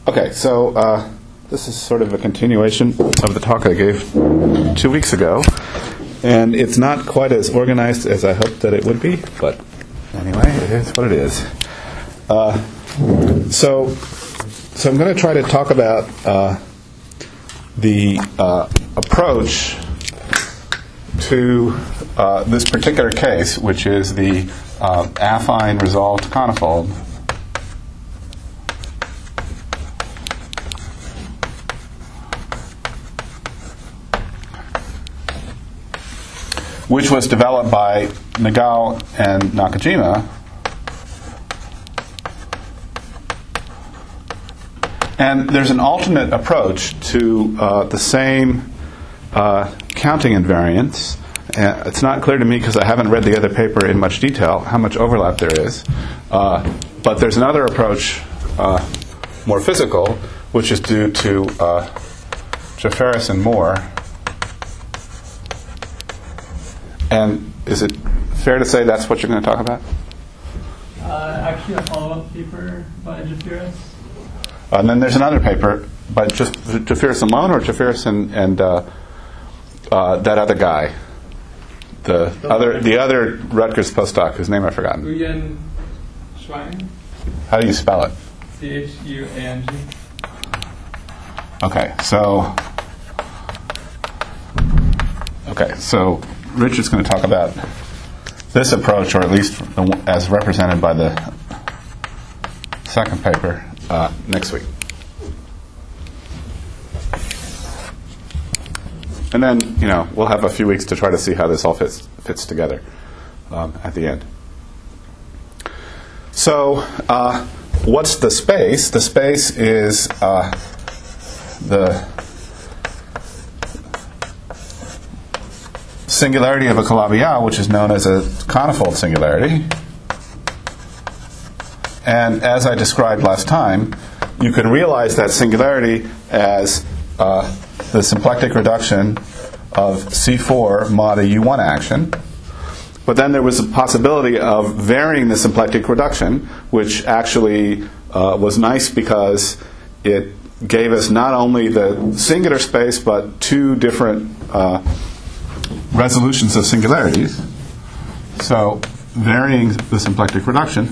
Okay, so this is sort of a continuation of the talk I gave 2 weeks ago, and it's not quite as organized as I hoped that it would be, but anyway, it is what it is. So I'm going to try to talk about the approach to this particular case, which is the affine resolved conifold, which was developed by Nagao and Nakajima. And there's an alternate approach to the same counting invariance. It's not clear to me, because I haven't read the other paper in much detail, how much overlap there is. But there's another approach, more physical, which is due to Jafferis and Moore. And is it fair to say that's what you're going to talk about? Actually, a follow-up paper by Jafferis. And then there's another paper by just Jafferis alone, or Jafferis and that other guy, the other Rutgers postdoc whose name I've forgotten. Nguyen Xuang. How do you spell it? Chuang. Okay, so Richard's going to talk about this approach, or at least as represented by the second paper, next week. And then, we'll have a few weeks to try to see how this all fits together at the end. So, what's the space? The space is the singularity of a Calabi-Yau, which is known as a conifold singularity. And as I described last time, you can realize that singularity as the symplectic reduction of C4 mod a U1 action. But then there was a possibility of varying the symplectic reduction, which actually was nice because it gave us not only the singular space, but two different resolutions of singularities. So varying the symplectic reduction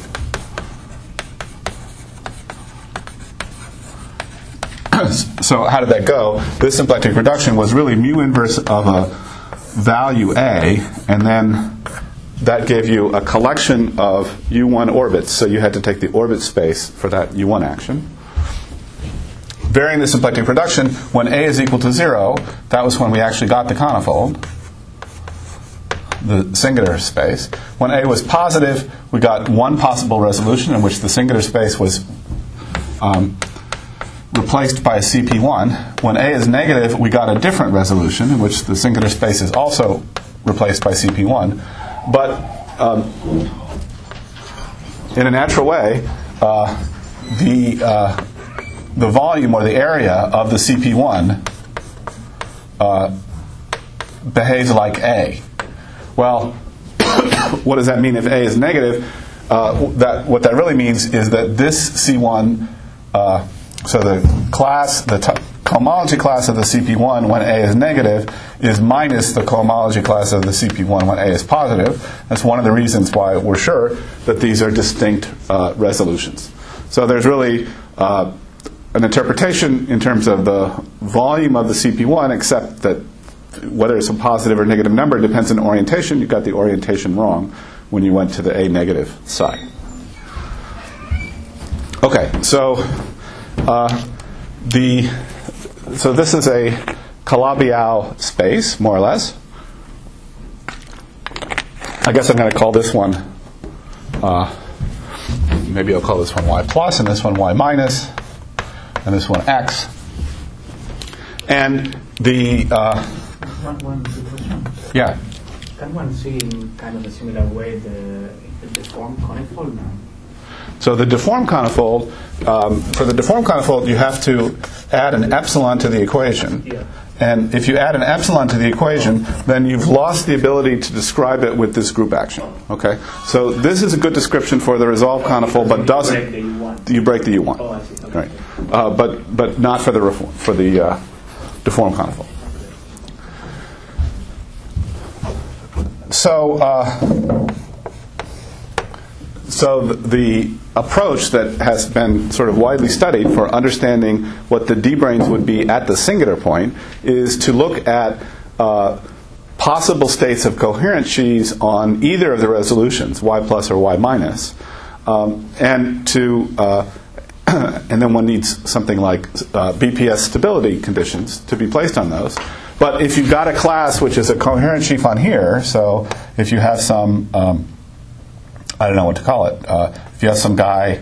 so how did that go? This symplectic reduction was really mu inverse of a value A, and then that gave you a collection of U1 orbits, so you had to take the orbit space for that U1 action. Varying the symplectic reduction, when A is equal to 0, that was when we actually got the conifold, the singular space. When A was positive, we got one possible resolution in which the singular space was replaced by a CP1. When A is negative, we got a different resolution in which the singular space is also replaced by CP1. But in a natural way, the volume or the area of the CP1 behaves like A. Well, what does that mean if A is negative? What that really means is that this C1, so the cohomology class of the CP1 when A is negative is minus the cohomology class of the CP1 when A is positive. That's one of the reasons why we're sure that these are distinct resolutions. So there's really an interpretation in terms of the volume of the CP1, except that whether it's a positive or negative number depends on orientation. You got the orientation wrong when you went to the A negative side. Okay, so this is a Calabi-Yau space, more or less. I guess I'm going to call this one, maybe I'll call this one Y plus, and this one Y minus, and this one X. And the... One question. Yeah. Can one see in kind of a similar way the deformed conifold now? So the deformed conifold, for the deformed conifold, you have to add an epsilon to the equation. Yeah. And if you add an epsilon to the equation, then you've lost the ability to describe it with this group action. Okay? So this is a good description for the resolved conical, but doesn't. You break the U1. Oh, I see. Okay. Right. But not for the deformed conical. So the approach that has been sort of widely studied for understanding what the d-branes would be at the singular point is to look at possible states of coherent sheaves on either of the resolutions, y plus or y minus, and then one needs something like BPS stability conditions to be placed on those. But if you've got a class which is a coherent sheaf on here, so if you have some I don't know what to call it. If you have some guy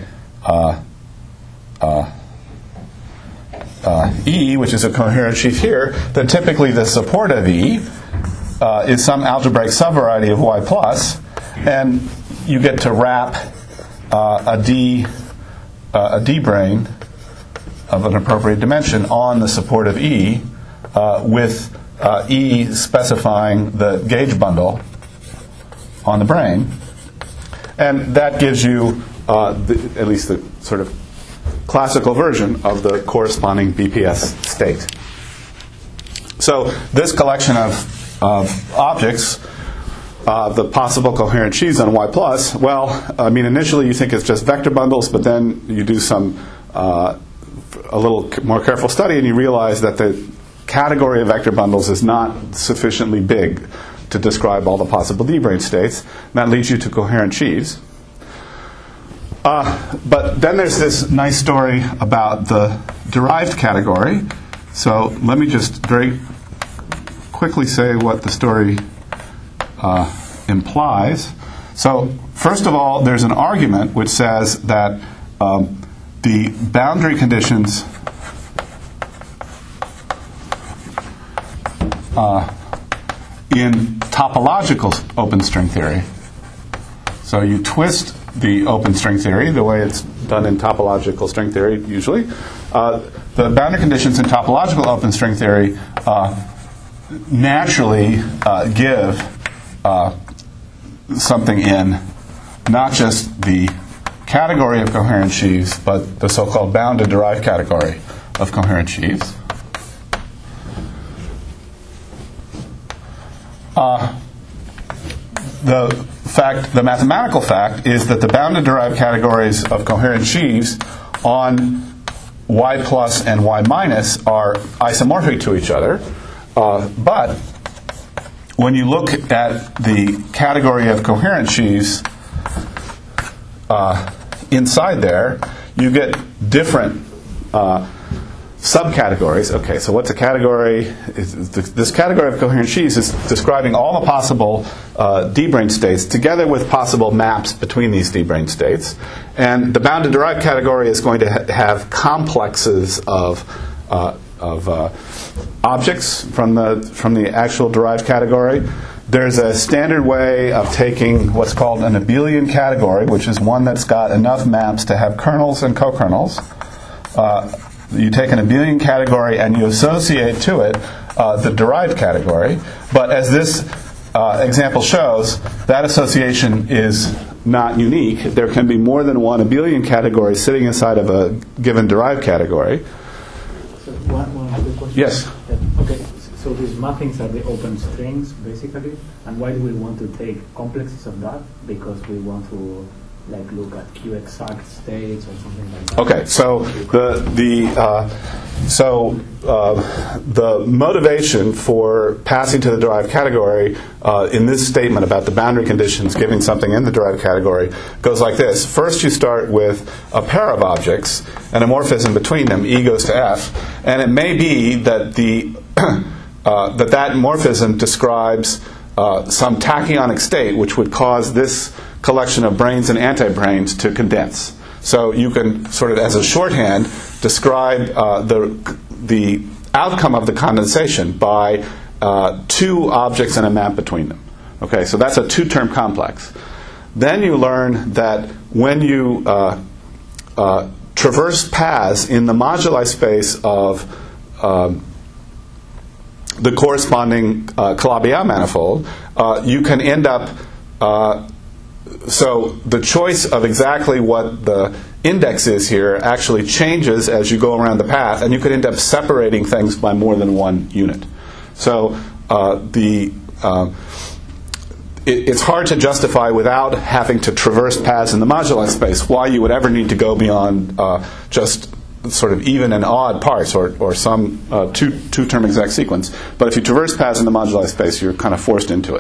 E, which is a coherent sheaf here, then typically the support of E is some algebraic subvariety of y plus, and you get to wrap a d-brane of an appropriate dimension on the support of E with E specifying the gauge bundle on the brane. And that gives you at least the sort of classical version of the corresponding BPS state. So this collection of objects, the possible coherent sheaves on Y plus, well, I mean, initially you think it's just vector bundles, but then you do some a little more careful study and you realize that the category of vector bundles is not sufficiently big to describe all the possible d-brane states. And that leads you to coherent sheaves. But then there's this nice story about the derived category. So let me just very quickly say what the story implies. So first of all, there's an argument which says that the boundary conditions in topological open string theory. So you twist the open string theory the way it's done in topological string theory usually. The boundary conditions in topological open string theory naturally give something in not just the category of coherent sheaves, but the so-called bounded derived category of coherent sheaves. The mathematical fact is that the bounded derived categories of coherent sheaves on y plus and y minus are isomorphic to each other. But when you look at the category of coherent sheaves inside there, you get different subcategories. Okay, so what's a category? This category of coherent sheaves is describing all the possible d-brane states together with possible maps between these d-brane states. And the bounded derived category is going to have complexes of objects from the actual derived category. There's a standard way of taking what's called an abelian category, which is one that's got enough maps to have kernels and co-kernels. You take an abelian category and you associate to it the derived category. But as this example shows, that association is not unique. There can be more than one abelian category sitting inside of a given derived category. So one quick question. Yes. Okay. So these mappings are the open strings, basically. And why do we want to take complexes of that? Because we want to look at Q-exact states or something like that. Okay, so the motivation for passing to the derived category in this statement about the boundary conditions giving something in the derived category goes like this. First, you start with a pair of objects and a morphism between them, E goes to F, and it may be that that morphism describes some tachyonic state which would cause this collection of branes and antibranes to condense. So you can sort of, as a shorthand, describe the outcome of the condensation by two objects and a map between them. Okay, so that's a two-term complex. Then you learn that when you traverse paths in the moduli space of the corresponding Calabi-Yau manifold, you can end up. So the choice of exactly what the index is here actually changes as you go around the path, and you could end up separating things by more than one unit. So it's hard to justify without having to traverse paths in the moduli space why you would ever need to go beyond just sort of even and odd parts or some two-term exact sequence. But if you traverse paths in the moduli space, you're kind of forced into it.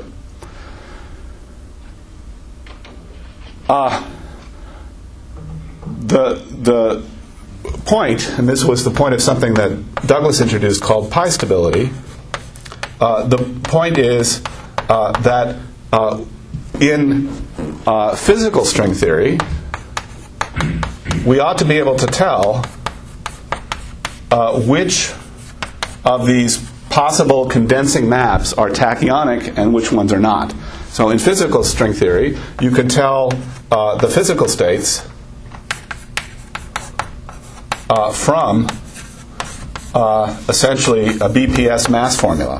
The point, and this was the point of something that Douglas introduced called pi stability, the point is that in physical string theory, we ought to be able to tell which of these possible condensing maps are tachyonic and which ones are not. So in physical string theory, you can tell the physical states from essentially a BPS mass formula.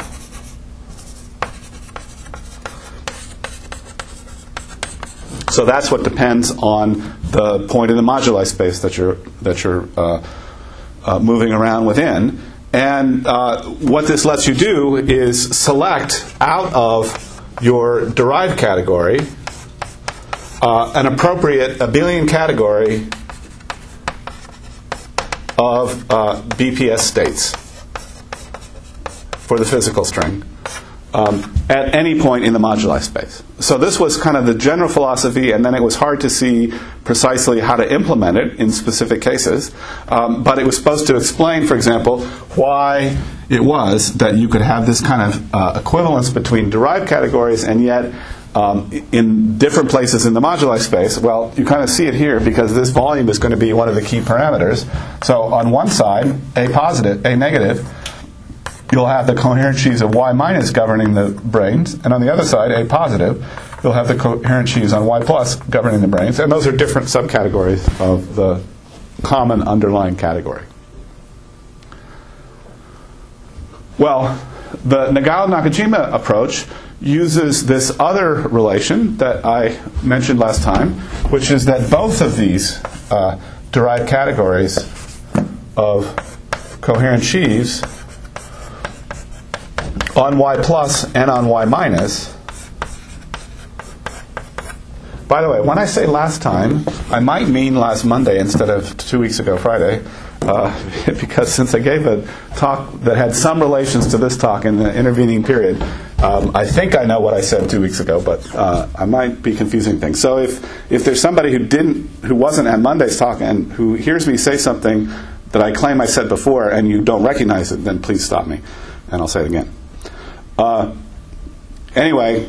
So that's what depends on the point in the moduli space that you're moving around within. And what this lets you do is select out of your derived category an appropriate abelian category of BPS states for the physical string at any point in the moduli space. So this was kind of the general philosophy, and then it was hard to see precisely how to implement it in specific cases. But it was supposed to explain, for example, why it was that you could have this kind of equivalence between derived categories and yet in different places in the moduli space. Well, you kind of see it here because this volume is going to be one of the key parameters. So on one side, A positive, A negative, you'll have the coherent sheaves of Y minus governing the branes, and on the other side, A positive, you'll have the coherent sheaves on Y plus governing the branes, and those are different subcategories of the common underlying category. Well, the Nagao-Nakajima approach uses this other relation that I mentioned last time, which is that both of these derived categories of coherent sheaves on Y plus and on Y minus. By the way, when I say last time, I might mean last Monday instead of 2 weeks ago Friday, because since I gave a talk that had some relations to this talk in the intervening period, I think I know what I said 2 weeks ago, but I might be confusing things. So if there's somebody who wasn't at Monday's talk and who hears me say something that I claim I said before and you don't recognize it, then please stop me, and I'll say it again. Anyway,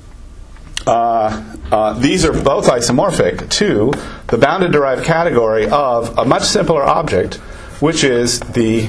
these are both isomorphic to the bounded derived category of a much simpler object, which is the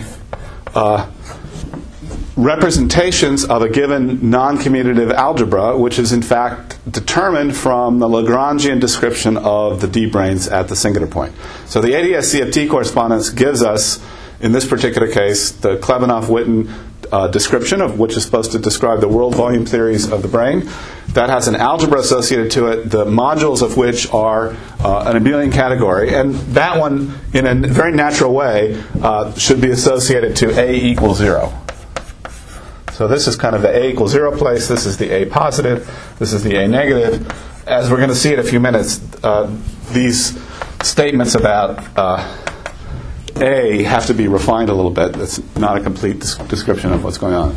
representations of a given non-commutative algebra, which is in fact determined from the Lagrangian description of the D-branes at the singular point. So the ADS-CFT correspondence gives us, in this particular case, the Klebanov-Witten description, of which is supposed to describe the world volume theories of the brain. That has an algebra associated to it, the modules of which are an abelian category, and that one, in a very natural way, should be associated to A equals 0. So this is kind of the A equals 0 place, this is the A positive, this is the A negative. As we're going to see in a few minutes, these statements about A have to be refined a little bit. It's not a complete description of what's going on.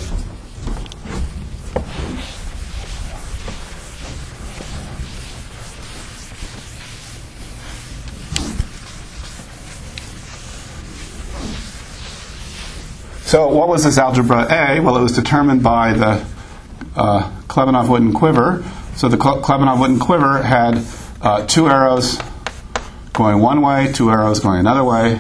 So what was this algebra A? Well, it was determined by the Klebanov-Witten quiver. So the Klebanov-Witten quiver had 2 arrows going one way, 2 arrows going another way.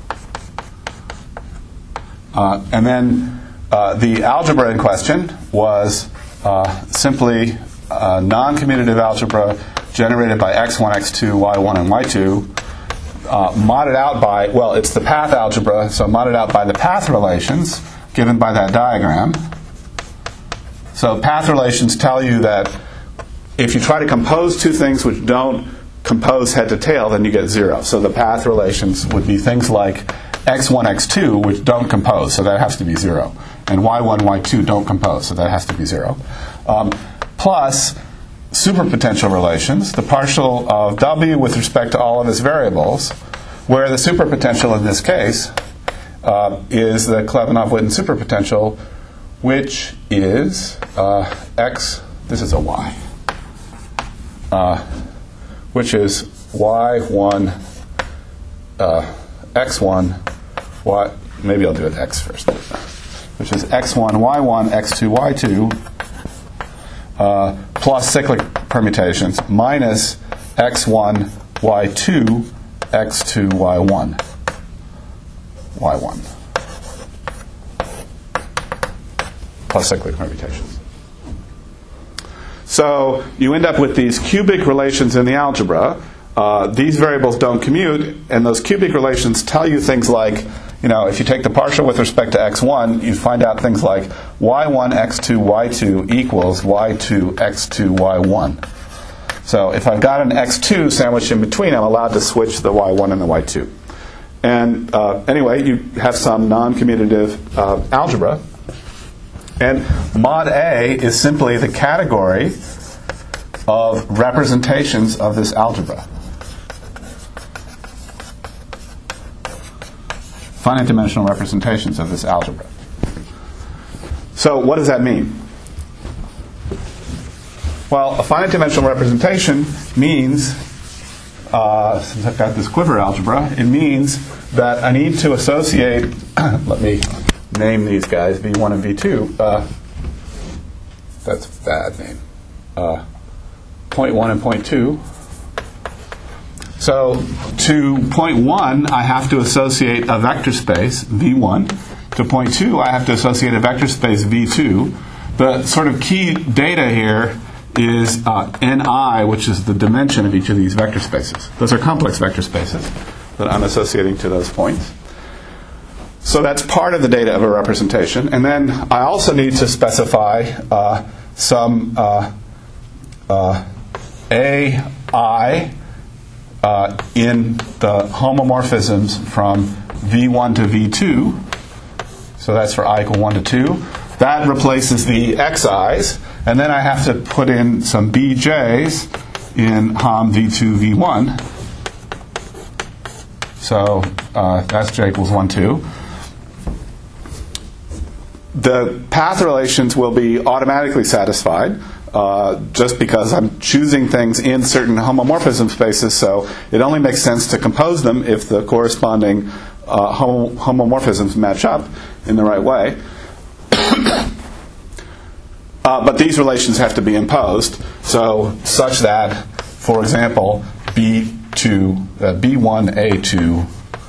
And then the algebra in question was simply a non-commutative algebra generated by x1, x2, y1, and y2, modded out by, well, it's the path algebra, so modded out by the path relations given by that diagram. So path relations tell you that if you try to compose two things which don't compose head to tail, then you get 0. So the path relations would be things like x1, x2, which don't compose, so that has to be 0. And y1, y2 don't compose, so that has to be 0. Plus superpotential relations, the partial of w with respect to all of its variables, where the superpotential in this case is the Klebanov-Witten superpotential, which is x, this is a y, which is y1, x1, y, maybe I'll do it x first, which is x1, y1, x2, y2, plus cyclic permutations, minus x1, y2, x2, y1, y1, plus cyclic permutations. So you end up with these cubic relations in the algebra. These variables don't commute, and those cubic relations tell you things like, if you take the partial with respect to x1, you find out things like y1, x2, y2 equals y2, x2, y1. So if I've got an x2 sandwiched in between, I'm allowed to switch the y1 and the y2. And anyway, you have some non-commutative algebra. And mod A is simply the category of representations of this algebra. Finite dimensional representations of this algebra. So what does that mean? Well, a finite dimensional representation means, since I've got this quiver algebra, it means that I need to associate, let me name these guys, V1 and V2. That's a bad name. Point 1 and point 2. So to point 1, I have to associate a vector space, V1. To point 2, I have to associate a vector space, V2. The sort of key data here is Ni, which is the dimension of each of these vector spaces. Those are complex vector spaces that I'm associating to those points. So that's part of the data of a representation. And then I also need to specify some AI in the homomorphisms from V1 to V2. So that's for I equal 1 to 2. That replaces the xi's. And then I have to put in some bj's in Hom V2, V1. So that's j equals 1, 2. The path relations will be automatically satisfied just because I'm choosing things in certain homomorphism spaces, so it only makes sense to compose them if the corresponding homomorphisms match up in the right way. But these relations have to be imposed, so such that, for example, B1A2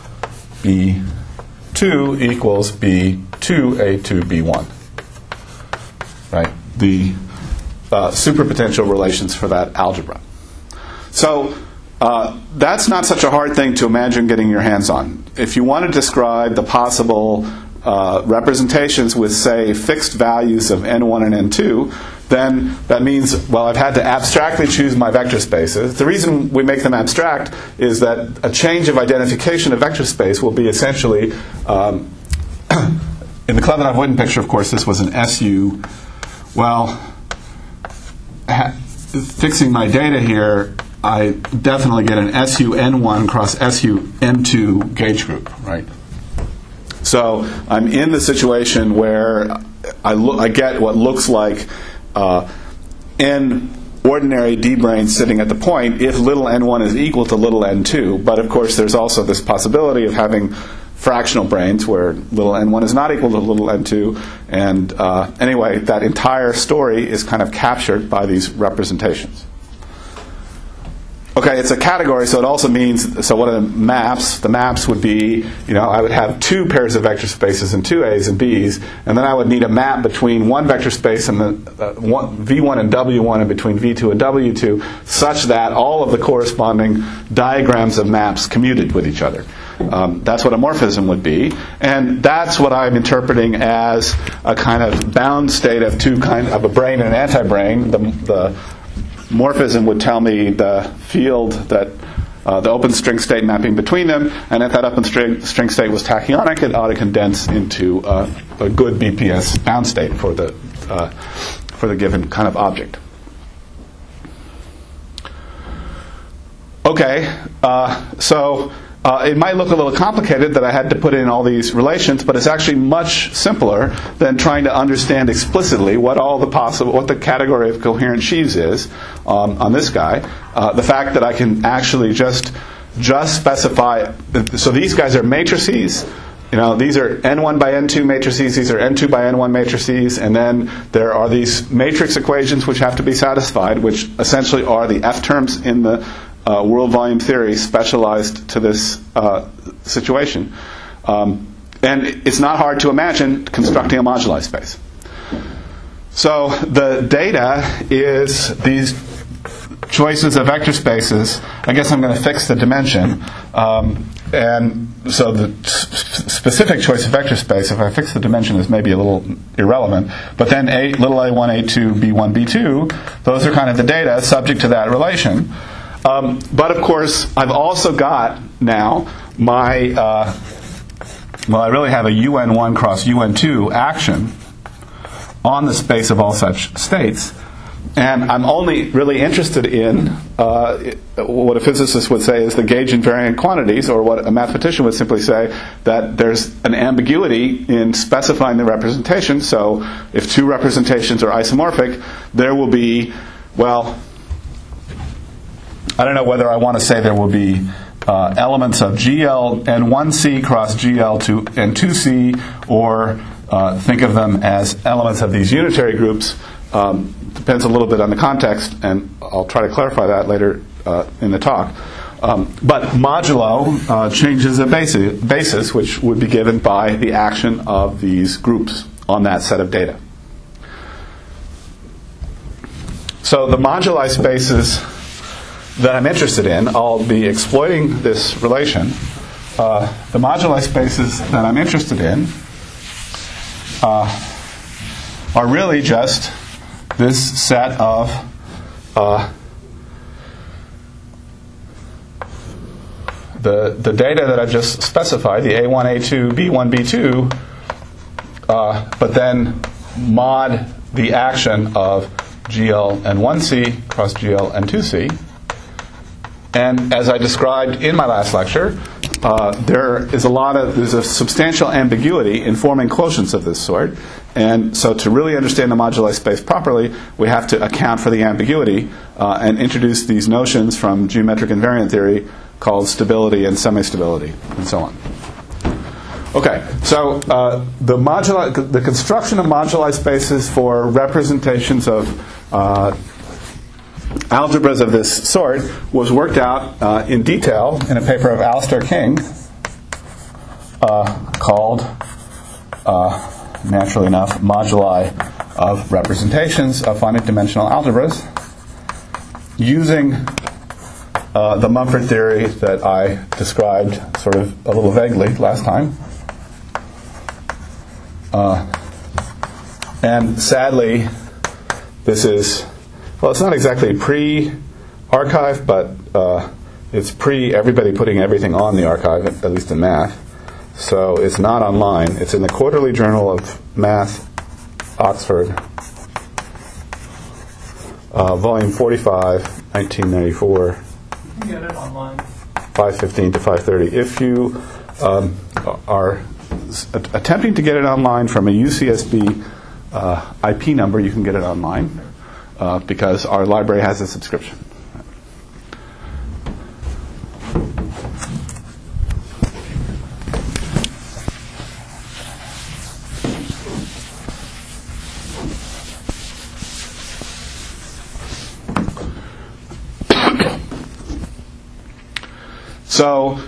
B2 equals B2A2 B1. Right? The superpotential relations for that algebra. So that's not such a hard thing to imagine getting your hands on. If you want to describe the possible representations with, say, fixed values of n1 and n2, then that means, well, I've had to abstractly choose my vector spaces. The reason we make them abstract is that a change of identification of vector space will be essentially, in the Klebanov-Witten picture, of course, this was an SU. Well, fixing my data here, I definitely get an SU n1 cross SU n2 gauge group, right? So I'm in the situation where I get what looks like n ordinary d-branes sitting at the point if little n1 is equal to little n2. But of course there's also this possibility of having fractional branes where little n1 is not equal to little n2. And anyway, that entire story is kind of captured by these representations. Okay, it's a category, so it also means, so what are the maps? The maps would be, I would have two pairs of vector spaces and two A's and B's, and then I would need a map between one vector space and the V1 and W1 and between V2 and W2, such that all of the corresponding diagrams of maps commuted with each other. That's what a morphism would be, and that's what I'm interpreting as a kind of bound state of of a brane and an anti-brane. The morphism would tell me the field that the open string state mapping between them, and if that open string state was tachyonic, it ought to condense into a good BPS bound state for the given kind of object. Okay, so it might look a little complicated that I had to put in all these relations, but it's actually much simpler than trying to understand explicitly what the category of coherent sheaves is on this guy. The fact that I can actually just specify. So these guys are matrices. These are N1 by N2 matrices. These are N2 by N1 matrices, and then there are these matrix equations which have to be satisfied, which essentially are the F terms in the world volume theory specialized to this situation. And it's not hard to imagine constructing a moduli space. So the data is these choices of vector spaces. I guess I'm going to fix the dimension. And so the specific choice of vector space, if I fix the dimension, is maybe a little irrelevant. But then little a1, a2, b1, b2, those are kind of the data subject to that relation. But of course, I've also got now my, I really have a UN1 cross UN2 action on the space of all such states. And I'm only really interested in what a physicist would say is the gauge invariant quantities, or what a mathematician would simply say, that there's an ambiguity in specifying the representation. So if two representations are isomorphic, there will be, I don't know whether I want to say there will be elements of GL N1C cross GL to N2C, or think of them as elements of these unitary groups. Depends a little bit on the context, and I'll try to clarify that later in the talk. But modulo changes a basis, which would be given by the action of these groups on that set of data. So the moduli spaces that I'm interested in, I'll be exploiting this relation. The moduli spaces that I'm interested in are really just this set of the data that I've just specified, the A1, A2, B1, B2, but then mod the action of GL N1C cross GL N2C. And as I described in my last lecture, there's a substantial ambiguity in forming quotients of this sort. And so to really understand the moduli space properly, we have to account for the ambiguity and introduce these notions from geometric invariant theory called stability and semi-stability, and so on. Okay, so the construction of moduli spaces for representations of algebras of this sort was worked out in detail in a paper of Alistair King called, naturally enough, Moduli of Representations of Finite Dimensional Algebras, using the Mumford theory that I described sort of a little vaguely last time. And sadly, this is, it's not exactly pre-archive, but it's pre-everybody putting everything on the archive, at least in math. So it's not online. It's in the Quarterly Journal of Math, Oxford, volume 45, 1994. You can get it online. 515 to 530. If you are attempting to get it online from a UCSB IP number, you can get it online because our library has a subscription. So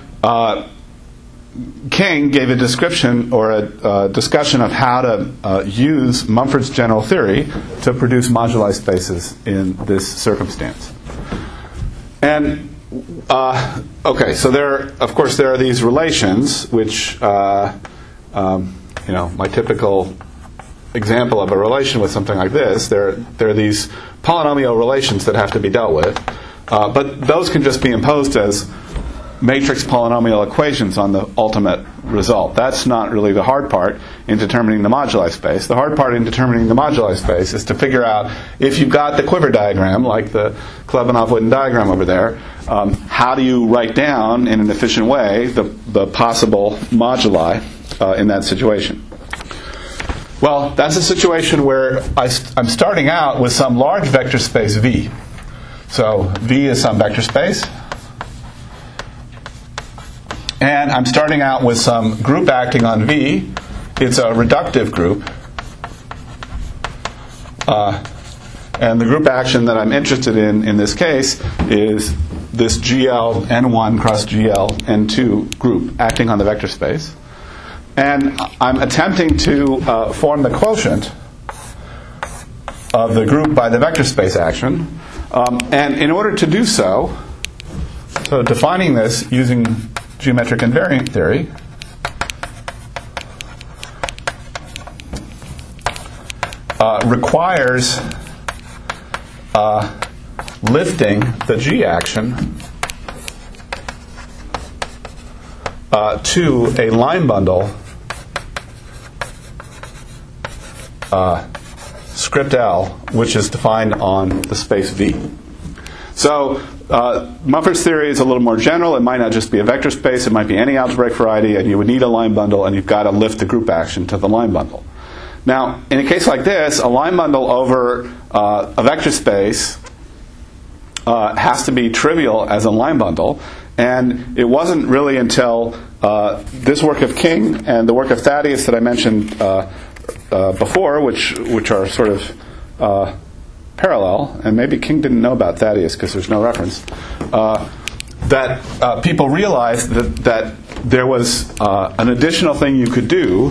King gave a description or a discussion of how to use Mumford's general theory to produce moduli spaces in this circumstance. And okay, so of course, there are these relations, which my typical example of a relation with something like this. There are these polynomial relations that have to be dealt with, but those can just be imposed as matrix polynomial equations on the ultimate result. That's not really the hard part in determining the moduli space. The hard part in determining the moduli space is to figure out, if you've got the quiver diagram, like the Klebanov-Witten diagram over there, how do you write down in an efficient way the possible moduli in that situation? Well, that's a situation where I'm starting out with some large vector space V. So V is some vector space. And I'm starting out with some group acting on V. It's a reductive group. And the group action that I'm interested in this case is this GL N1 cross GL N2 group acting on the vector space. And I'm attempting to form the quotient of the group by the vector space action. And in order to do so defining this using geometric invariant theory, requires lifting the G action to a line bundle script L, which is defined on the space V. So Mumford's theory is a little more general. It might not just be a vector space. It might be any algebraic variety, and you would need a line bundle, and you've got to lift the group action to the line bundle. Now, in a case like this, a line bundle over a vector space has to be trivial as a line bundle, and it wasn't really until this work of King and the work of Thaddeus that I mentioned before, which are sort of parallel, and maybe King didn't know about Thaddeus because there's no reference, that people realized that there was an additional thing you could do.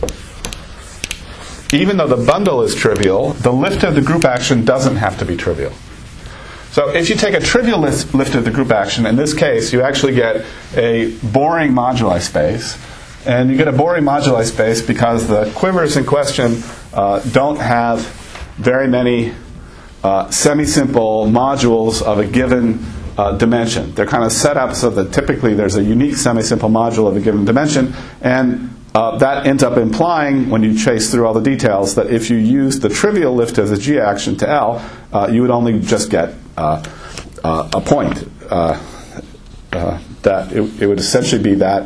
Even though the bundle is trivial, the lift of the group action doesn't have to be trivial. So if you take a trivial lift of the group action, in this case, you actually get a boring moduli space. And you get a boring moduli space because the quivers in question don't have very many semi-simple modules of a given dimension. They're kind of set up so that typically there's a unique semi-simple module of a given dimension, and that ends up implying, when you chase through all the details, that if you use the trivial lift of the G action to L, you would only just get a point. That it would essentially be that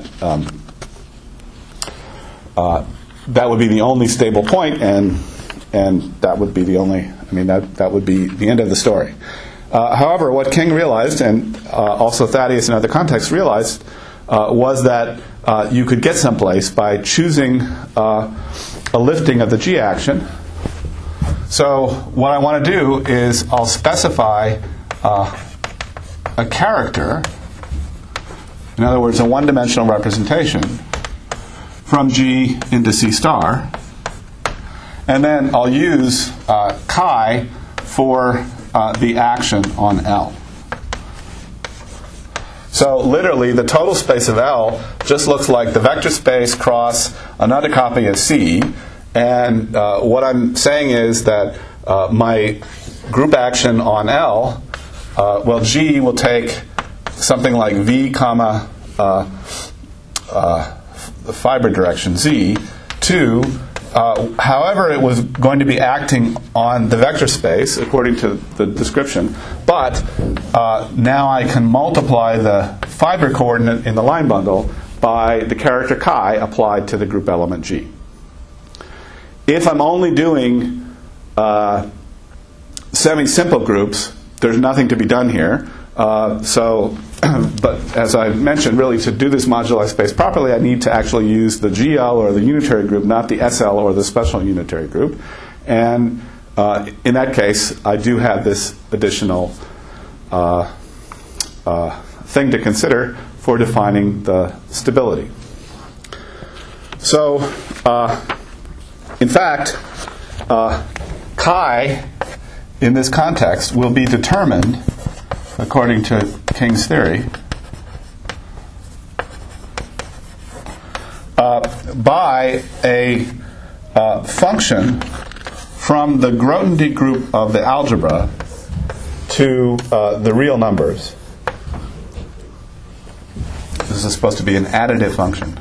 that would be the only stable point, and that would be the only. I mean, that would be the end of the story. However, what King realized, and also Thaddeus in other contexts realized, was that you could get someplace by choosing a lifting of the G action. So what I want to do is I'll specify a character, in other words, a one-dimensional representation, from G into C star, and then I'll use chi for the action on L. So literally, the total space of L just looks like the vector space cross another copy of C, and what I'm saying is that my group action on L, well, G will take something like V comma the fiber direction Z to however it was going to be acting on the vector space according to the description, but now I can multiply the fiber coordinate in the line bundle by the character chi applied to the group element G. If I'm only doing semi-simple groups, there's nothing to be done here. But as I mentioned, really to do this moduli space properly, I need to actually use the GL or the unitary group, not the SL or the special unitary group. And in that case, I do have this additional thing to consider for defining the stability. So, in fact, chi in this context will be determined, according to King's theory, by a function from the Grothendieck group of the algebra to the real numbers. This is supposed to be an additive function.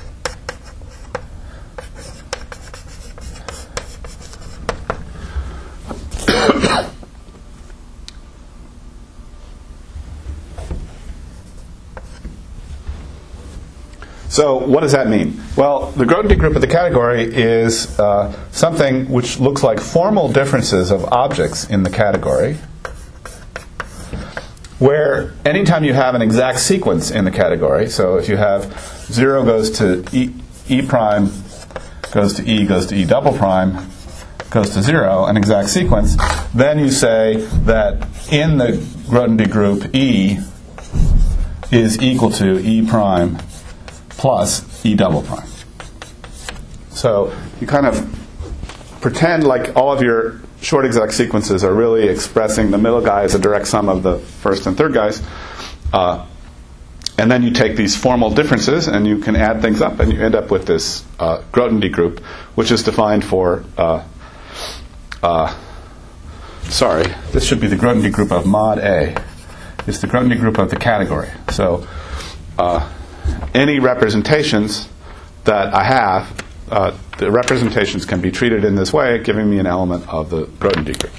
So what does that mean? Well, the Grothendieck group of the category is something which looks like formal differences of objects in the category, where anytime you have an exact sequence in the category, so if you have 0 goes to E prime, goes to E double prime, goes to 0, an exact sequence, then you say that in the Grothendieck group, E is equal to E prime plus E double prime. So you kind of pretend like all of your short exact sequences are really expressing the middle guy as a direct sum of the first and third guys. And then you take these formal differences and you can add things up and you end up with this Grothendieck group, which is defined for, this should be the Grothendieck group of mod A. It's the Grothendieck group of the category. So any representations that I have, the representations can be treated in this way, giving me an element of the Grothendieck group.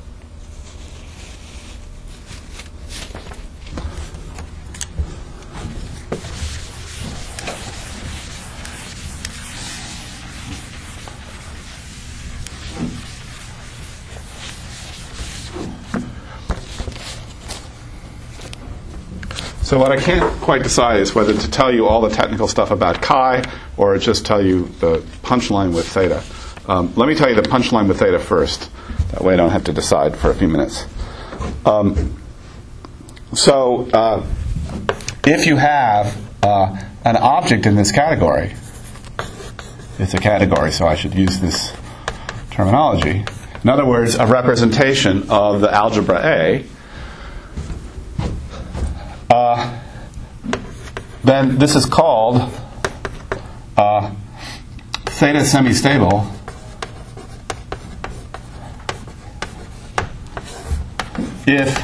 So what I can't quite decide is whether to tell you all the technical stuff about chi or just tell you the punchline with theta. Let me tell you the punchline with theta first. That way I don't have to decide for a few minutes. If you have an object in this category, it's a category, so I should use this terminology. In other words, a representation of the algebra A, then this is called theta semistable if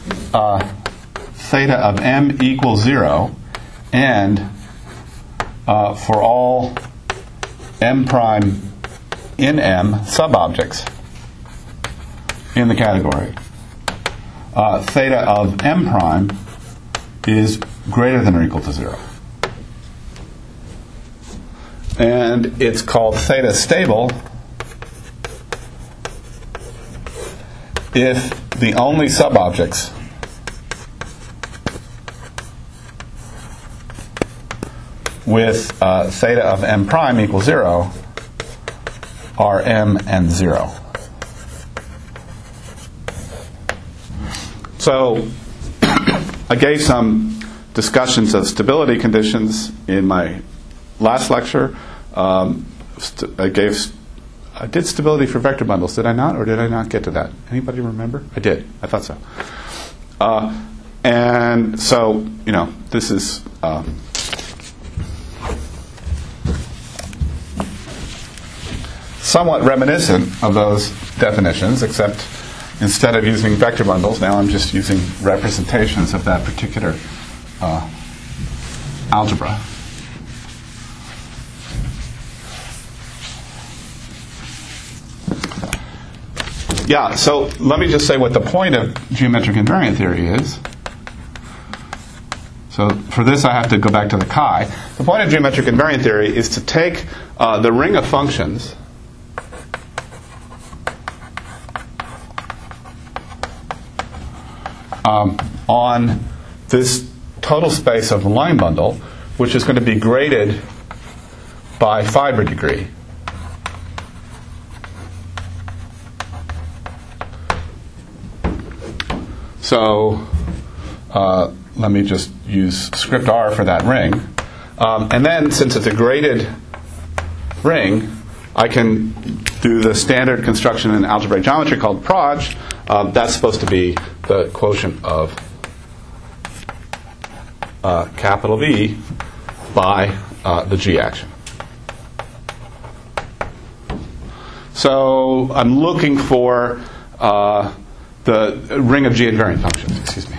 theta of m equals 0 and for all m prime in M subobjects in the category, theta of m prime is greater than or equal to 0. And it's called theta stable if the only subobjects with theta of m prime equals 0 are m and 0. So I gave some discussions of stability conditions in my last lecture. I did stability for vector bundles, did I not? Or did I not get to that? Anybody remember? I did. I thought so. And so, this is somewhat reminiscent of those definitions, except instead of using vector bundles, now I'm just using representations of that particular algebra. Yeah, so let me just say what the point of geometric invariant theory is. So for this I have to go back to the chi. The point of geometric invariant theory is to take the ring of functions on this total space of the line bundle, which is going to be graded by fiber degree. So, let me just use script R for that ring. And then, since it's a graded ring, I can do the standard construction in algebraic geometry called proj. That's supposed to be the quotient of capital V by the G action. So I'm looking for the ring of G invariant functions. Excuse me.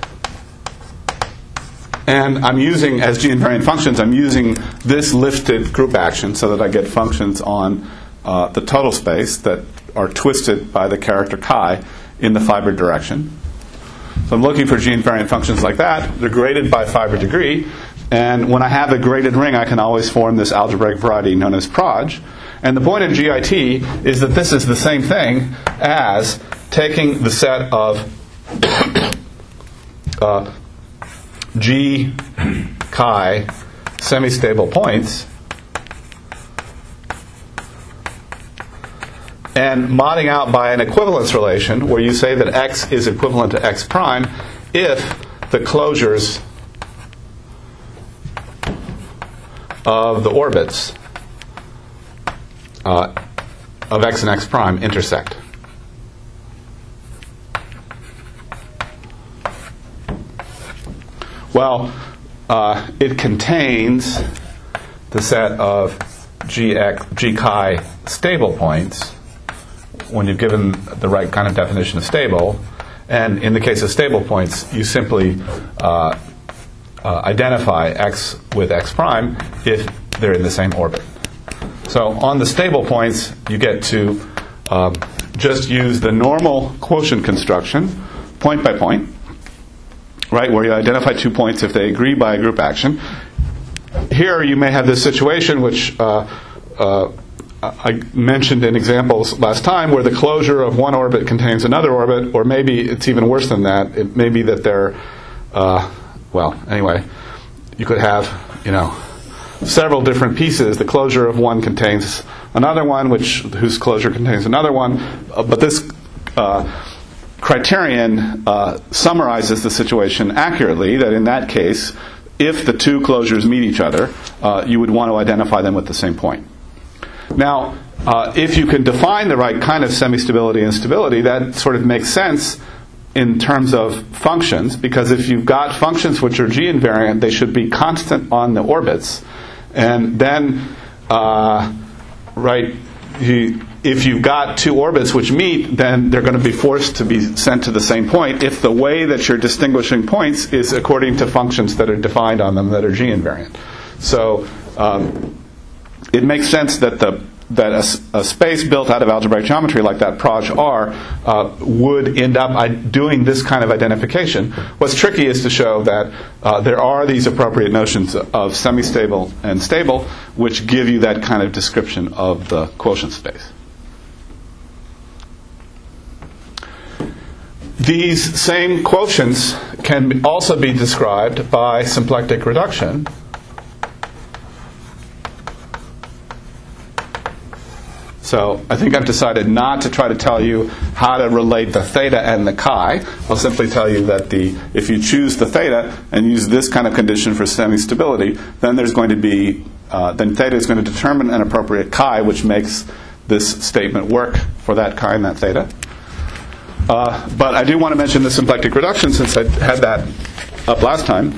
And I'm using, as G invariant functions, I'm using this lifted group action so that I get functions on the total space that are twisted by the character chi in the fiber direction. So I'm looking for G invariant functions like that. They're graded by fiber degree. And when I have a graded ring, I can always form this algebraic variety known as proj. And the point of GIT is that this is the same thing as taking the set of G chi semi-stable points and modding out by an equivalence relation where you say that x is equivalent to x prime if the closures of the orbits of x and x prime intersect. Well, it contains the set of G chi stable points when you've given the right kind of definition of stable. And in the case of stable points, you simply identify x with x prime if they're in the same orbit. So on the stable points, you get to just use the normal quotient construction, point by point, right, where you identify 2 points if they agree by a group action. Here you may have this situation which I mentioned in examples last time where the closure of one orbit contains another orbit, or maybe it's even worse than that. It may be that they're, anyway, you could have, several different pieces. The closure of one contains another one, whose closure contains another one. But this criterion summarizes the situation accurately, that in that case, if the two closures meet each other, you would want to identify them with the same point. Now, if you can define the right kind of semi-stability and stability, that sort of makes sense in terms of functions, because if you've got functions which are G invariant, they should be constant on the orbits. And then, if you've got two orbits which meet, then they're going to be forced to be sent to the same point if the way that you're distinguishing points is according to functions that are defined on them that are G invariant. So it makes sense that a space built out of algebraic geometry like that proj R would end up doing this kind of identification. What's tricky is to show that there are these appropriate notions of semi-stable and stable which give you that kind of description of the quotient space. These same quotients can also be described by symplectic reduction. So I think I've decided not to try to tell you how to relate the theta and the chi. I'll simply tell you that if you choose the theta and use this kind of condition for semi-stability, then there's going to be then theta is going to determine an appropriate chi, which makes this statement work for that chi and that theta. But I do want to mention the symplectic reduction since I had that up last time.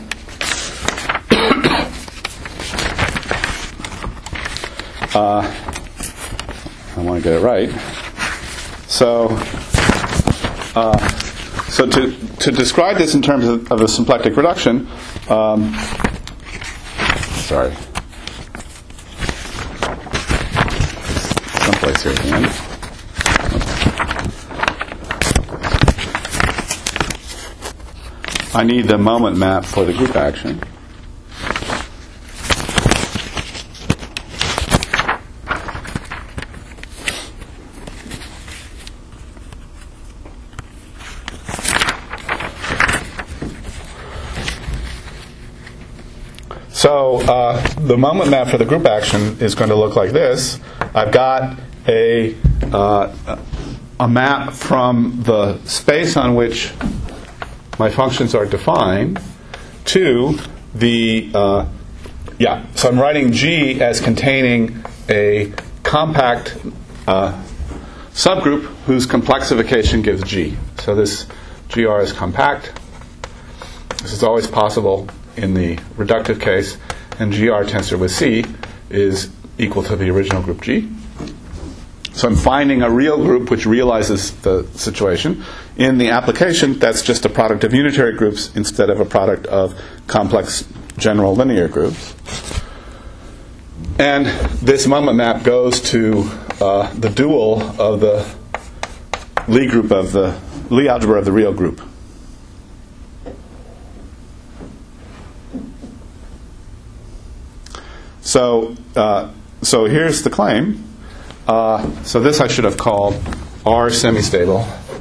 I want to get it right. So to describe this in terms of a symplectic reduction, someplace here at the end. I need the moment map for the group action. So the moment map for the group action is going to look like this. I've got a map from the space on which my functions are defined to the So I'm writing G as containing a compact subgroup whose complexification gives G. So this GR is compact. This is always possible in the reductive case, and GR tensor with C is equal to the original group G. So I'm finding a real group which realizes the situation. In the application, that's just a product of unitary groups instead of a product of complex general linear groups. And this moment map goes to the dual of the Lie group of the Lie algebra of the real group. So here's the claim. So this I should have called R semistable.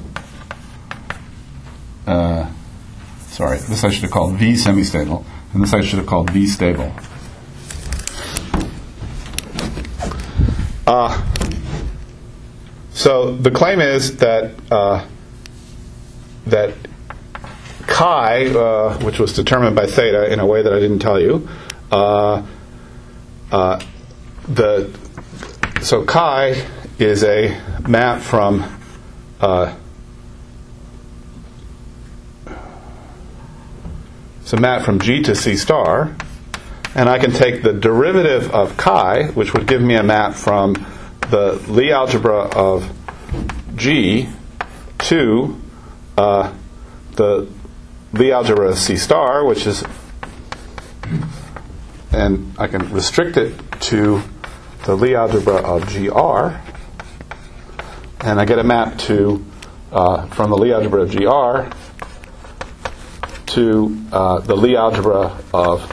This I should have called V semistable, and this I should have called V stable. So the claim is that that chi, which was determined by theta in a way that I didn't tell you, so chi is a map from G to C star, and I can take the derivative of chi, which would give me a map from the Lie algebra of G to the Lie algebra of C star, which is, and I can restrict it to the Lie algebra of GR, and I get a map to from the Lie algebra of GR to the Lie algebra of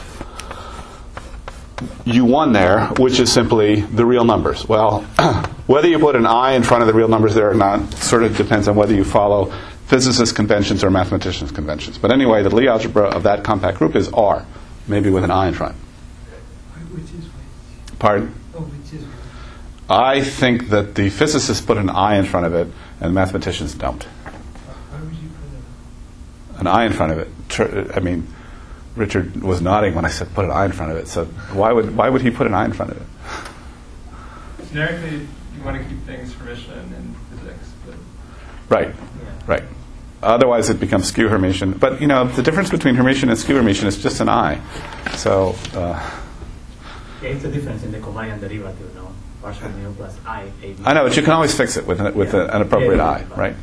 U1 there, which is simply the real numbers. Well, whether you put an I in front of the real numbers there or not sort of depends on whether you follow physicist conventions or mathematicians conventions. But anyway, the Lie algebra of that compact group is R, maybe with an I in front. Which is which? Pardon? Oh, which is which? I think that the physicists put an I in front of it and the mathematicians don't. Why would you put An I in front of it. I mean, Richard was nodding when I said put an I in front of it. So why would he put an I in front of it? Generically, you want to keep things Hermitian in physics. But Right. Otherwise, it becomes skew Hermitian. But the difference between Hermitian and skew Hermitian is just an I. So. It's a difference in the covariant derivative, no? Partial mu plus I. AB. I know, but you can always fix it with an appropriate I, right?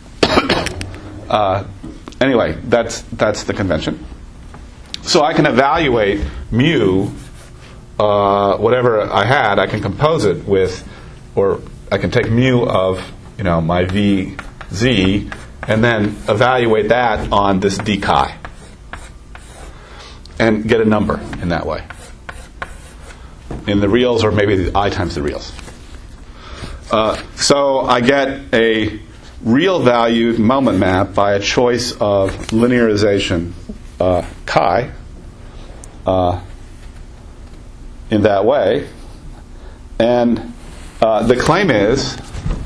Anyway, that's the convention. So I can evaluate mu, whatever I had, I can compose it with, or I can take mu of, my VZ, and then evaluate that on this d chi, and get a number in that way. In the reals, or maybe the I times the reals. So I get a real valued moment map by a choice of linearization chi in that way, and the claim is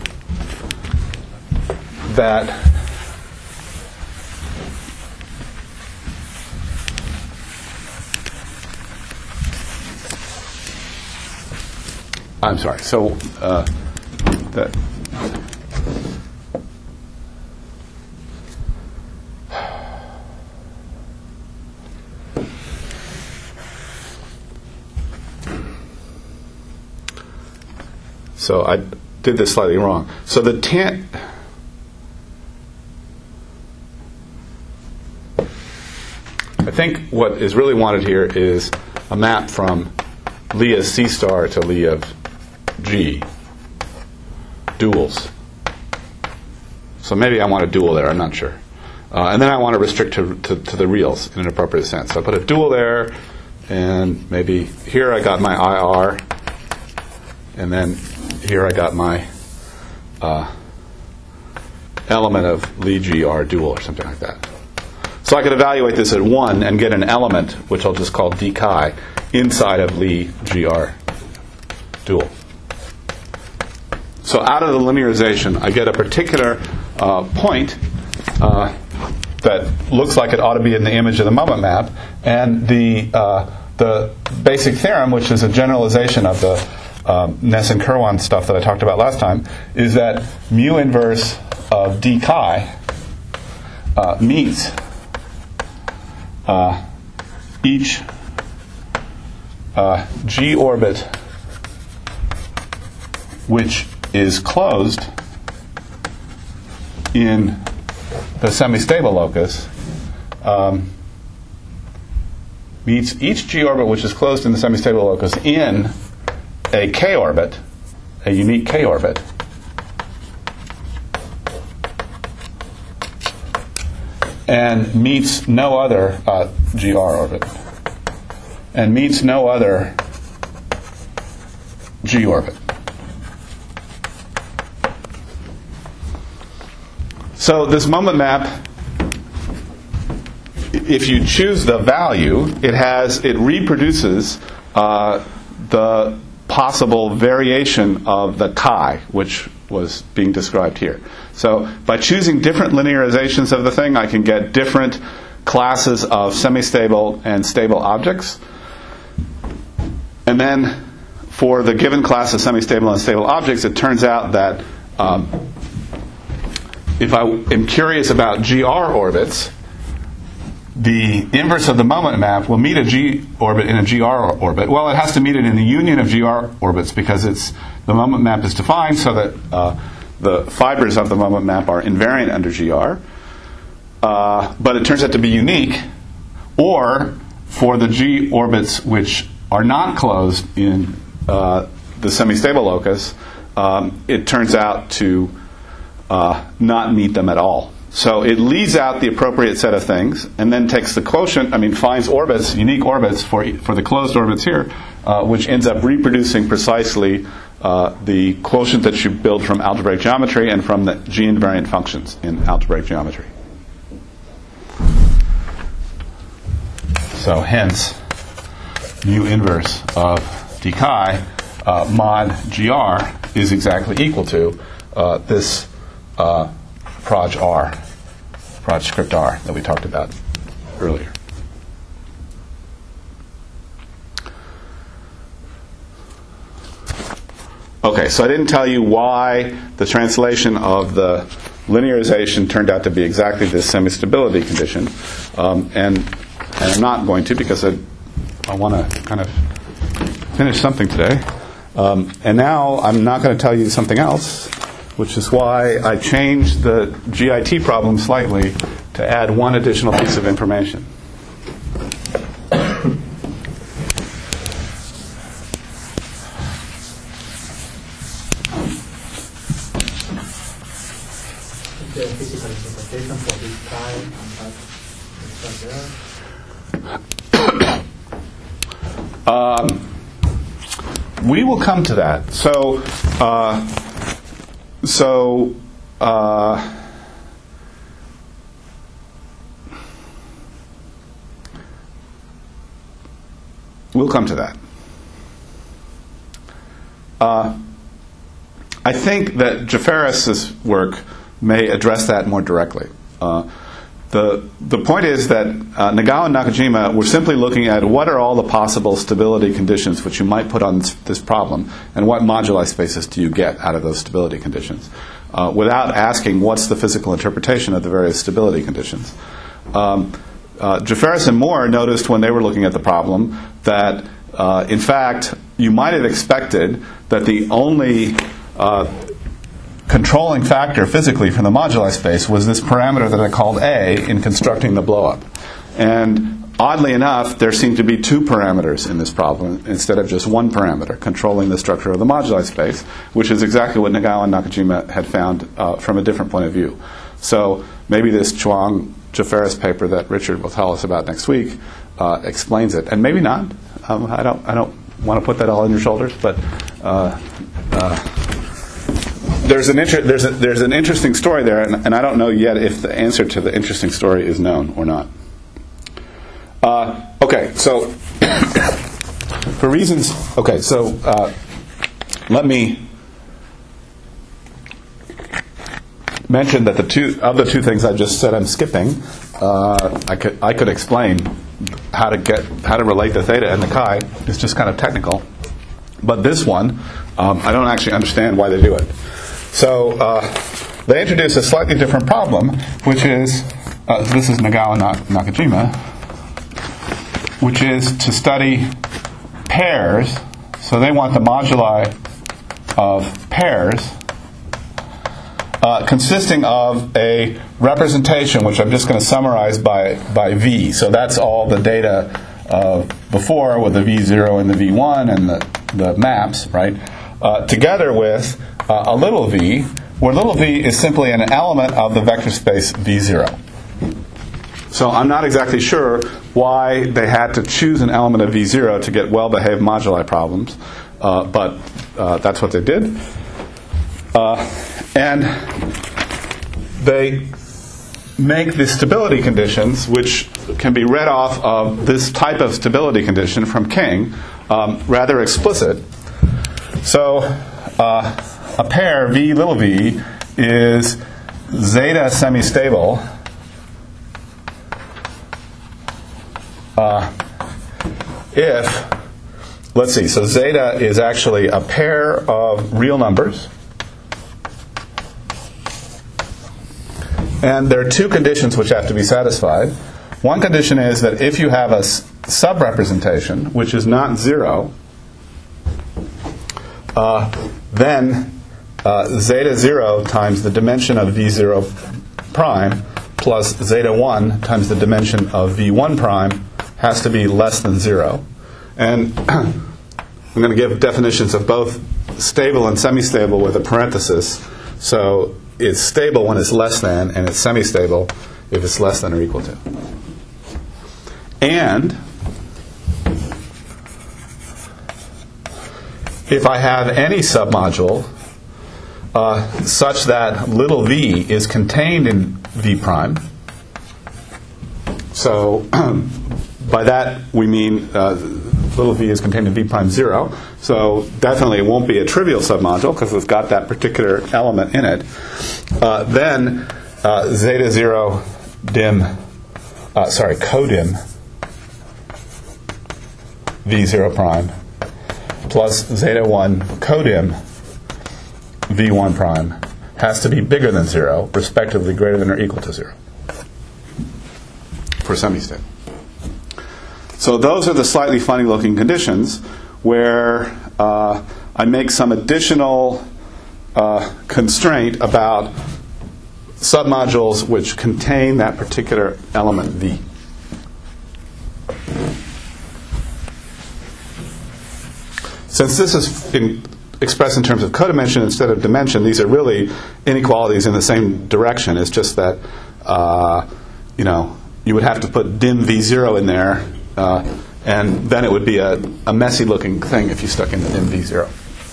that I'm sorry. So that. So I did this slightly wrong. So the I think what is really wanted here is a map from Lie of C star to Lie of G. Duals. So maybe I want a dual there, I'm not sure. And then I want to restrict to the reals in an appropriate sense. So I put a dual there, and maybe here I got my IR, and then here I got my element of Lie GR dual or something like that. So I could evaluate this at 1 and get an element, which I'll just call d chi, inside of Lie GR dual. So out of the linearization, I get a particular point that looks like it ought to be in the image of the moment map, and the basic theorem, which is a generalization of the Ness and Kirwan stuff that I talked about last time, is that mu inverse of d chi meets each g orbit which is closed in the semi-stable locus meets each g orbit which is closed in the semi-stable locus in a k orbit, a unique k orbit, and meets no other gr orbit, and meets no other g orbit. So this moment map, if you choose the value, it reproduces the possible variation of the chi, which was being described here. So by choosing different linearizations of the thing, I can get different classes of semi-stable and stable objects. And then for the given class of semi-stable and stable objects, it turns out that if I am curious about GR orbits, the inverse of the moment map will meet a G orbit in a GR orbit. Well, it has to meet it in the union of GR orbits because the moment map is defined so that the fibers of the moment map are invariant under GR. But it turns out to be unique. Or for the G orbits which are not closed in the semi-stable locus, it turns out to not meet them at all. So it leaves out the appropriate set of things and then takes the quotient, finds orbits, unique orbits for the closed orbits here, which ends up reproducing precisely the quotient that you build from algebraic geometry and from the G-invariant functions in algebraic geometry. So hence, mu inverse of d chi mod gr is exactly equal to this proj script r that we talked about earlier. Okay, so I didn't tell you why the translation of the linearization turned out to be exactly this semi-stability condition, and I'm not going to because I want to kind of finish something today. And now I'm not going to tell you something else, which is why I changed the GIT problem slightly to add one additional piece of information. The physical interpretation for this time and that We will come to that. We'll come to that. I think that Jafaris's work may address that more directly. The point is that Nagao and Nakajima were simply looking at what are all the possible stability conditions which you might put on this problem, and what moduli spaces do you get out of those stability conditions, without asking what's the physical interpretation of the various stability conditions. Jafaris and Moore noticed when they were looking at the problem that, in fact, you might have expected that the only controlling factor physically from the moduli space was this parameter that I called A in constructing the blowup. And oddly enough, there seem to be two parameters in this problem instead of just one parameter controlling the structure of the moduli space, which is exactly what Nagao and Nakajima had found from a different point of view. So maybe this Chuang-Jafaris paper that Richard will tell us about next week explains it, and maybe not. I don't want to put that all on your shoulders, but there's an interesting story there, and I don't know yet if the answer to the interesting story is known or not. Okay, so for reasons. Okay, so let me mention that the two things I just said I'm skipping. I could explain how to relate the theta and the chi. It's just kind of technical. But this one, I don't actually understand why they do it. So they introduce a slightly different problem, which is, this is Nagao and Nakajima, which is to study pairs. So they want the moduli of pairs consisting of a representation, which I'm just going to summarize by V. So that's all the data before with the V0 and the V1 and the maps, right? Together with a little v, where little v is simply an element of the vector space V0. So I'm not exactly sure why they had to choose an element of V0 to get well-behaved moduli problems, but that's what they did. And they make the stability conditions, which can be read off of this type of stability condition from King, rather explicit. So a pair, V little v, is zeta semi-stable if, let's see, so zeta is actually a pair of real numbers. And there are two conditions which have to be satisfied. One condition is that if you have a sub-representation, which is not 0, then zeta 0 times the dimension of V0 prime plus zeta 1 times the dimension of V1 prime has to be less than 0. And I'm going to give definitions of both stable and semi-stable with a parenthesis. So it's stable when it's less than, and it's semi-stable if it's less than or equal to. And if I have any submodule such that little v is contained in V prime, so by that we mean little v is contained in V prime 0, so definitely it won't be a trivial submodule because it's got that particular element in it. Then zeta 0 codim V0 prime plus zeta 1 codim V1 prime has to be bigger than 0, respectively greater than or equal to 0 for semi-stable. So those are the slightly funny looking conditions where I make some additional constraint about submodules which contain that particular element V. Since this is expressed in terms of codimension instead of dimension, these are really inequalities in the same direction. It's just that you would have to put dim V0 in there, and then it would be a messy looking thing if you stuck in the dim V0.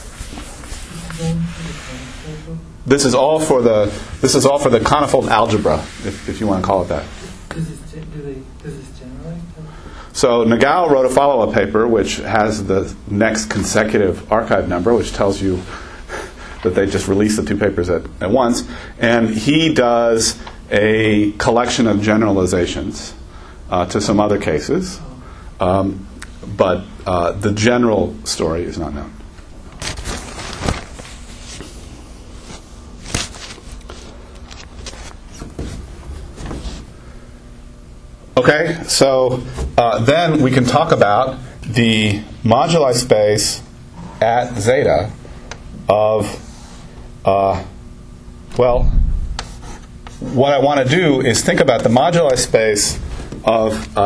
This is all for the conifold algebra, if you want to call it that. Does this generate? So Nagao wrote a follow-up paper which has the next consecutive archive number, which tells you that they just released the two papers at once. And he does a collection of generalizations to some other cases. But the general story is not known. Okay, so then we can talk about the moduli space at zeta of, what I want to do is think about the moduli space of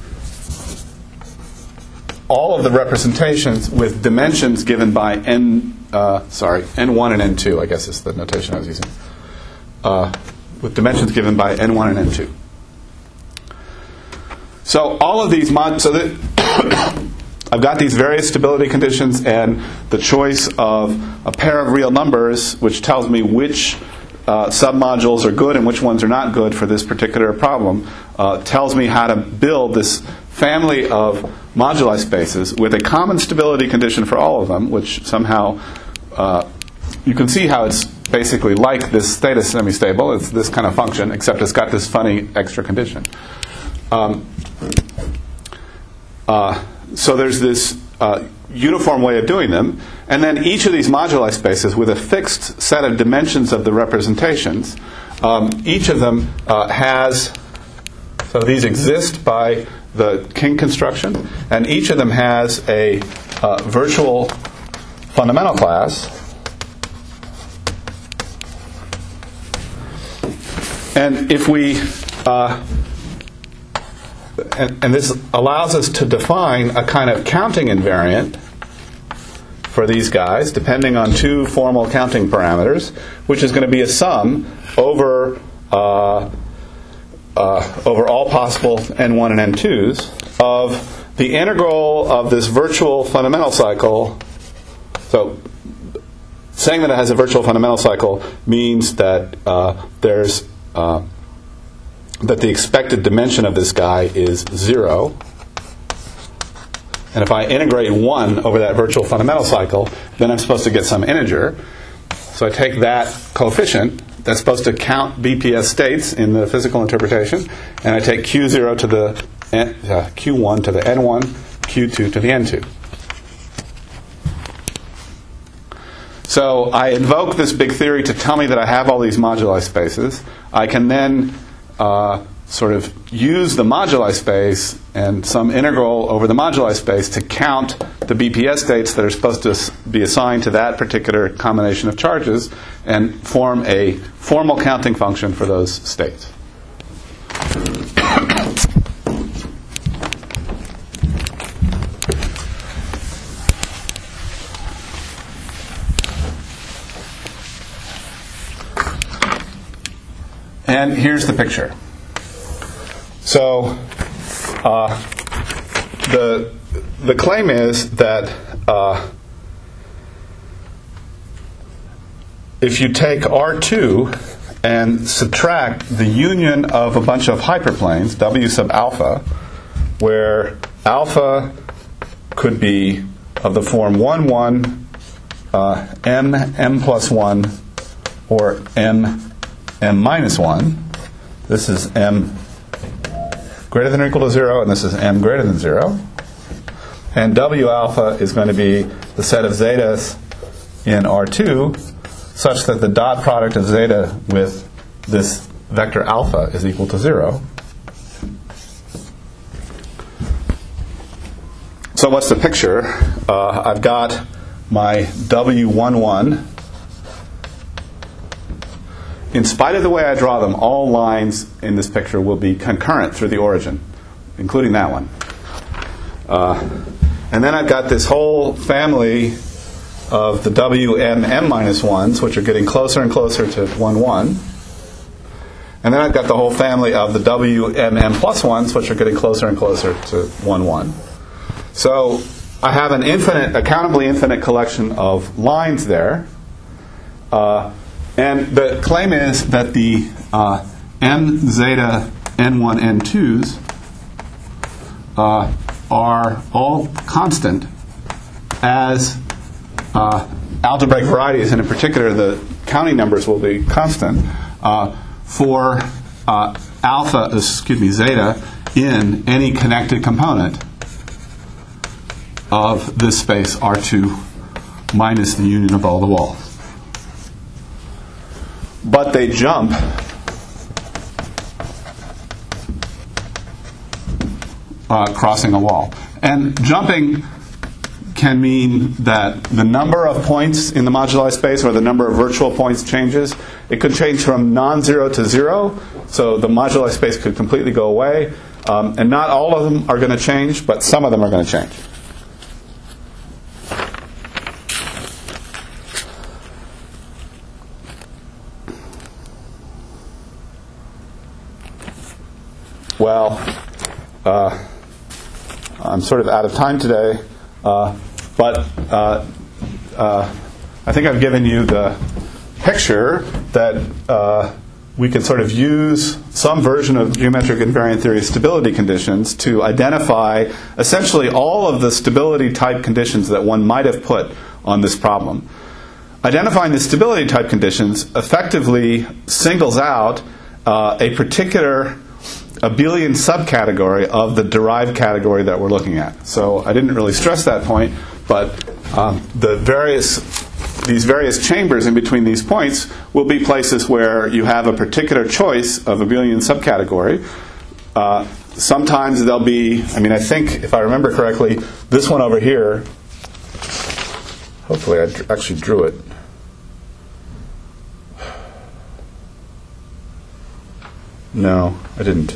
all of the representations with dimensions given by n1 and n2, I guess is the notation I was using, with dimensions given by n1 and n2. So all of these I've got these various stability conditions and the choice of a pair of real numbers, which tells me which submodules are good and which ones are not good for this particular problem, tells me how to build this family of moduli spaces with a common stability condition for all of them, which somehow you can see how it's basically like this theta semi-stable. It's this kind of function, except it's got this funny extra condition. So there's this uniform way of doing them, and then each of these moduli spaces with a fixed set of dimensions of the representations, each of them has, so these exist by the King construction, and each of them has a virtual fundamental class. And if we, and this allows us to define a kind of counting invariant for these guys, depending on two formal counting parameters, which is going to be a sum over over all possible n1 and n2s of the integral of this virtual fundamental cycle. So saying that it has a virtual fundamental cycle means that there's that the expected dimension of this guy is 0. And if I integrate 1 over that virtual fundamental cycle, then I'm supposed to get some integer. So I take that coefficient that's supposed to count BPS states in the physical interpretation, and I take Q0 to the Q1 to the N1, Q2 to the N2. So I invoke this big theory to tell me that I have all these moduli spaces. I can then sort of use the moduli space and some integral over the moduli space to count the BPS states that are supposed to be assigned to that particular combination of charges and form a formal counting function for those states. And here's the picture. So the claim is that if you take R2 and subtract the union of a bunch of hyperplanes, W sub alpha, where alpha could be of the form 1, 1, m plus 1, or m minus 1. This is m greater than or equal to 0, and this is m greater than 0. And W alpha is going to be the set of zetas in R2 such that the dot product of zeta with this vector alpha is equal to 0. So what's the picture? I've got my W11. In spite of the way I draw them, all lines in this picture will be concurrent through the origin, including that one. And then I've got this whole family of the WM minus 1s, which are getting closer and closer to 1, 1. And then I've got the whole family of the WM plus 1s, which are getting closer and closer to 1, 1. So I have an infinite, accountably infinite collection of lines there. And the claim is that the m zeta n1 n2s are all constant as algebraic varieties, and in particular the counting numbers will be constant for zeta in any connected component of this space R2 minus the union of all the walls. But they jump crossing a wall. And jumping can mean that the number of points in the moduli space or the number of virtual points changes. It could change from non-zero to 0, so the moduli space could completely go away. And not all of them are going to change, but some of them are going to change. Well, I'm sort of out of time today, but I think I've given you the picture that we can sort of use some version of geometric invariant theory stability conditions to identify essentially all of the stability type conditions that one might have put on this problem. identifying the stability type conditions effectively singles out a particular abelian subcategory of the derived category that we're looking at. So I didn't really stress that point, but these various chambers in between these points will be places where you have a particular choice of abelian subcategory. Sometimes they'll be, I think, if I remember correctly, this one over here, hopefully I actually drew it. No, I didn't.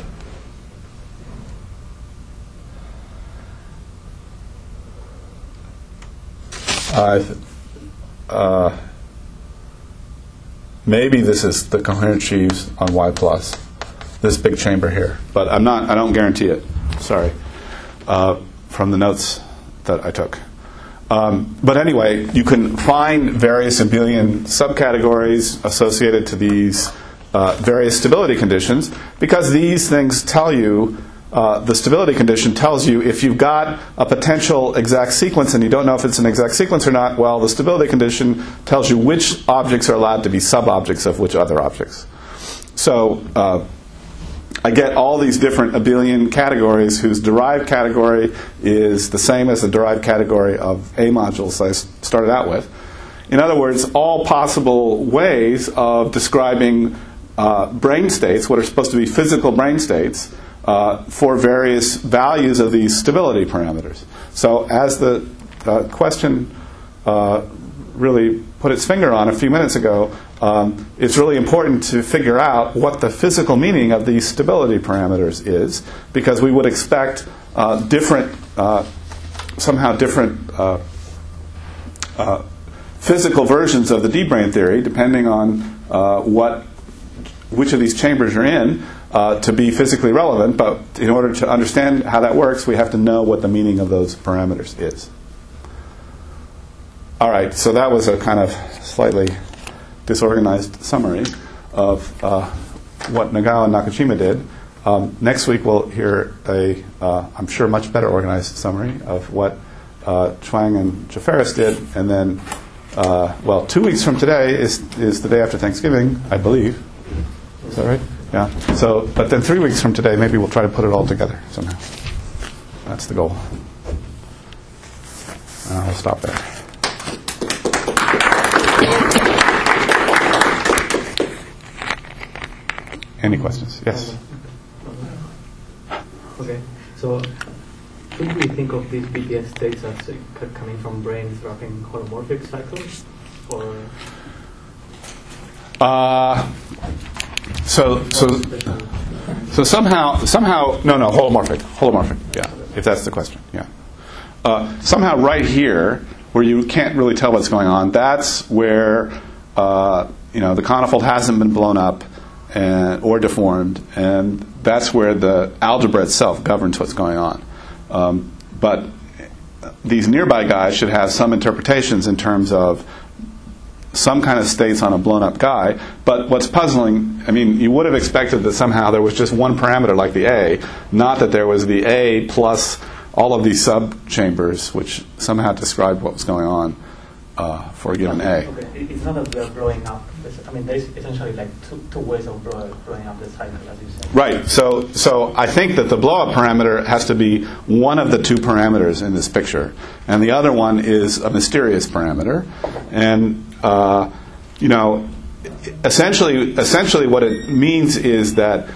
Maybe this is the coherent sheaves on Y plus, this big chamber here, but I don't guarantee it. Sorry, from the notes that I took. But anyway, you can find various abelian subcategories associated to these various stability conditions, because these things tell you, the stability condition tells you if you've got a potential exact sequence and you don't know if it's an exact sequence or not, well, the stability condition tells you which objects are allowed to be sub-objects of which other objects. So I get all these different abelian categories whose derived category is the same as the derived category of A modules I started out with. In other words, all possible ways of describing brain states, what are supposed to be physical brain states, for various values of these stability parameters. So as the question really put its finger on a few minutes ago, it's really important to figure out what the physical meaning of these stability parameters is, because we would expect somehow different physical versions of the D-brane theory, depending on which of these chambers you're in, to be physically relevant. But in order to understand how that works, we have to know what the meaning of those parameters is. All right, so that was a kind of slightly disorganized summary of what Nagao and Nakashima did. Next week we'll hear I'm sure, much better organized summary of what Chuang and Jafaris did, and then, 2 weeks from today is the day after Thanksgiving, I believe. Is that right? Yeah. So, but then 3 weeks from today, maybe we'll try to put it all together somehow. That's the goal. I'll stop there. Any questions? Yes. Okay. So, should we think of these BPS states as coming from brains wrapping holomorphic cycles, or? So somehow no holomorphic, yeah, if that's the question, yeah. Somehow right here where you can't really tell what's going on, that's where the conifold hasn't been blown up or deformed, and that's where the algebra itself governs what's going on. But these nearby guys should have some interpretations in terms of some kind of states on a blown-up guy. But what's puzzling, you would have expected that somehow there was just one parameter like the A, not that there was the A plus all of these sub-chambers, which somehow described what was going on for a given A. Okay. It's not that we're blowing up. There's essentially like two ways of blowing up the cycle, as you said. Right. So I think that the blow-up parameter has to be one of the two parameters in this picture, and the other one is a mysterious parameter. And essentially what it means is that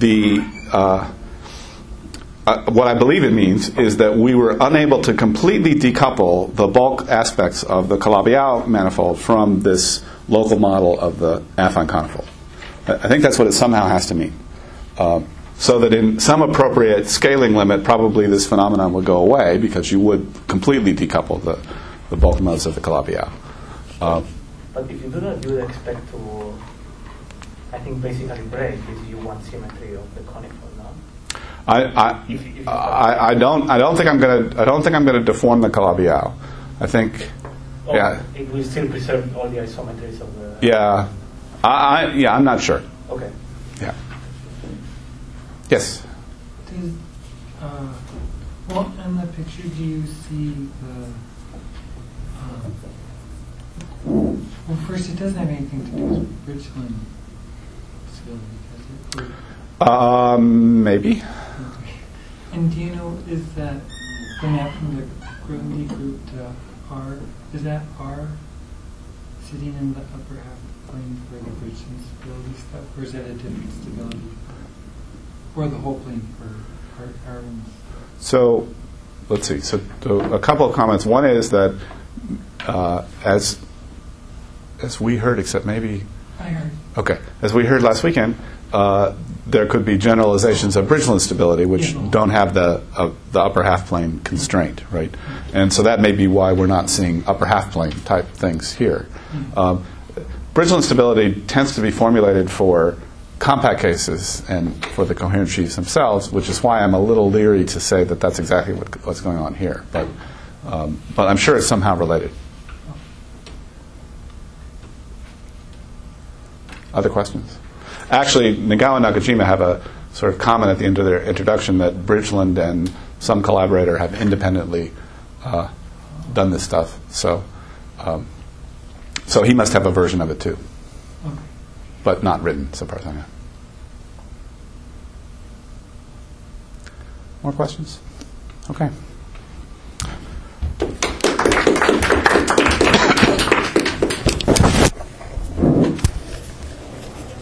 what I believe it means is that we were unable to completely decouple the bulk aspects of the Calabi-Yau manifold from this local model of the affine conifold. I think that's what it somehow has to mean. So that in some appropriate scaling limit, probably this phenomenon would go away, because you would completely decouple the bulk modes of the Calabi-Yau. But if you do that, you would expect to, I think, basically break this U1 symmetry of the conifold, no? I don't think I'm going to deform the Calabi-Yau. I think, yeah. It will still preserve all the isometries of the. Yeah, I'm not sure. Okay. Yeah. Yes. What in the picture do you see the? course, it doesn't have anything to do with Bridgeland stability, does it? Maybe. And do you know, is that the map from the Grundy group to R, is that R sitting in the upper half plane for the Bridgeland stability stuff, or is that a different stability? Or the whole plane for Arwen's? So, let's see. So, a couple of comments. One is that as we heard, except maybe... I heard. Okay. As we heard last weekend, there could be generalizations of Bridgeland stability which don't have the upper half plane constraint, right? And so that may be why we're not seeing upper half plane type things here. Bridgeland stability tends to be formulated for compact cases and for the coherent sheaves themselves, which is why I'm a little leery to say that that's exactly what's going on here. But I'm sure it's somehow related. Other questions? Actually, Nagao and Nakajima have a sort of comment at the end of their introduction that Bridgeland and some collaborator have independently done this stuff. So he must have a version of it too, Okay. but not written, so far as I know. More questions? Okay.